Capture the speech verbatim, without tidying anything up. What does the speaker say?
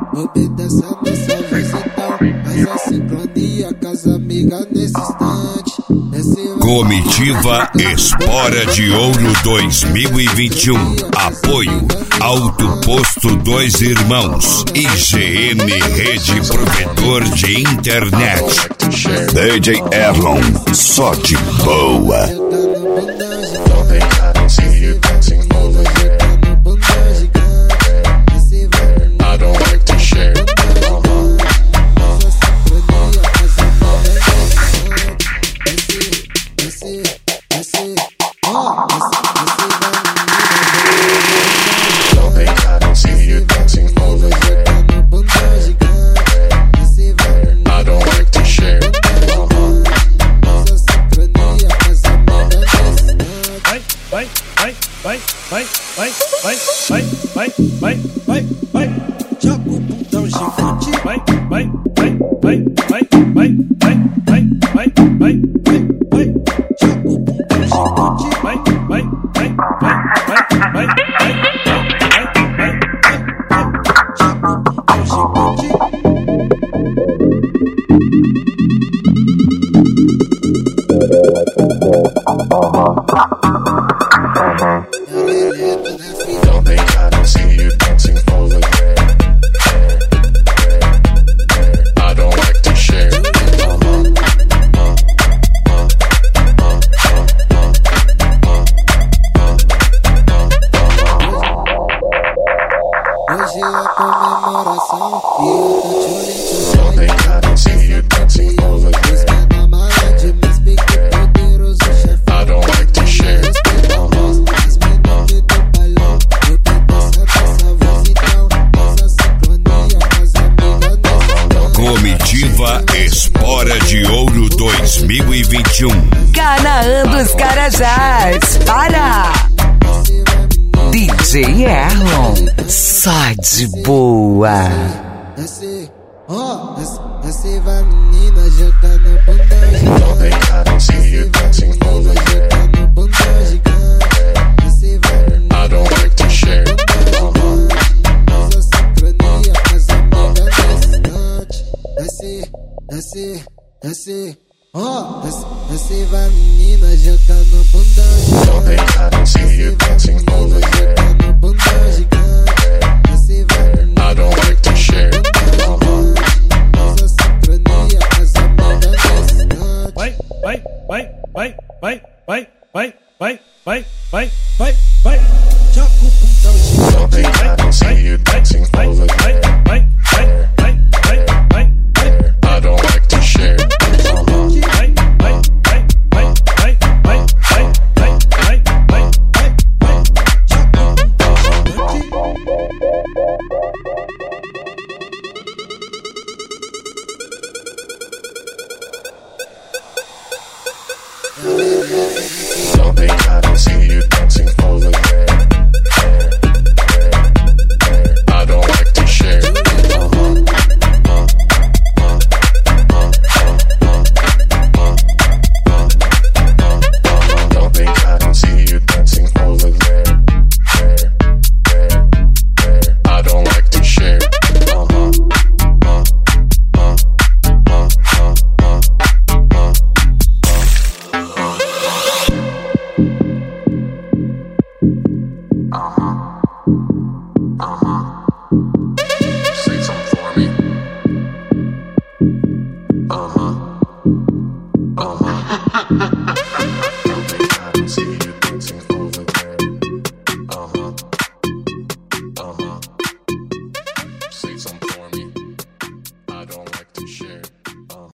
Obedece nessa visitão, faz a sincronia com as amigas nesse instante. Comitiva Espora de Ouro dois mil e vinte e um. Apoio Auto Posto Dois Irmãos I G N Rede Provedor de Internet. D J Erlon, só de boa. Vai, vai, vai, vai, vai, vai, vai, vai, vai, joga o bundão gigante. Vai, vai, vai, vai, vai, vai, vai, vai, vai, vai, vai, vai, joga o bundão gigante. Vai, vai, vai, vai, vai, vai, vai, vai, vai, vai, vai, joga o bundão gigante. Don't think I don't see you dancing over there. I don't like to share. Hoje é a comemoração e eu tô te olhando. Don't think I don't see you dancing over there. I don't like to share. Comitiva Espora de Ouro dois mil e vinte e um. Canaã dos Carajás. Para! D J Erlon, só de boa. Desce, ó, desce, desce vai menina, joga no bundão gigante. Don't think I don't see you dancing over there. Joga no bundão gigante. Desce vai menina, I don't like to share. faz a sincronia com as amigas nesse instante. Desce, desce, desce, ó, desce, desce vai menina, joga no bundão gigante. Don't think I don't see you dancing over there. No bundão gigante. Desce vai menina, I don't like to share. faz a sincronia com as amigas nesse instante. Vai, vai, vai, vai, vai, vai, vai, vai, vai, vai, vai, vai, joga o bundão gigante. Don't think I don't see you dancing over there. Vai, vai, vai, vai, vai, vai, I don't like to share. vai, vai, vai, vai, vai, vai, vai, vai, vai, vai, vai, vai, joga o bundão gigante. Don't think I don't see you dancing over there. I don't like to share. Don't think I don't see you dancing over there. I don't like to share. Say something for me. Uh-huh.